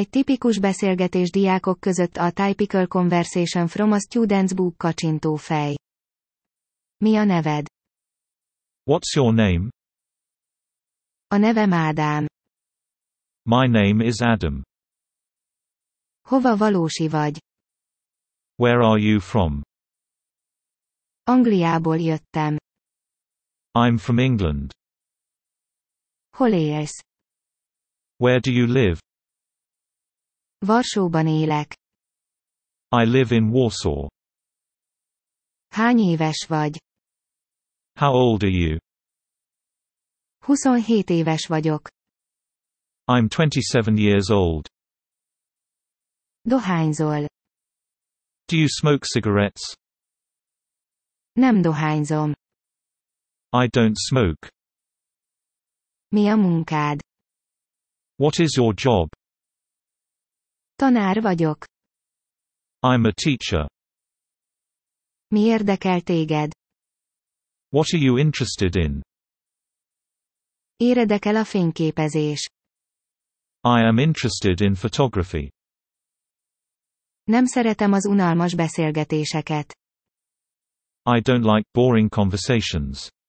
Egy tipikus beszélgetés diákok között a typical conversation from a student's book kacsintó fej. Mi a neved? What's your name? A nevem Ádám. My name is Adam. Hova valósi vagy? Where are you from? Angliából jöttem. I'm from England. Hol élsz? Where do you live? Varsóban élek. I live in Warsaw. Hány éves vagy? How old are you? 27 éves vagyok. I'm 27 years old. Dohányzol? Do you smoke cigarettes? Nem dohányzom. I don't smoke. Mi a munkád? What is your job? Tanár vagyok. I'm a teacher. Mi érdekel téged? What are you interested in? Érdekel a fényképezés. I am interested in photography. Nem szeretem az unalmas beszélgetéseket. I don't like boring conversations.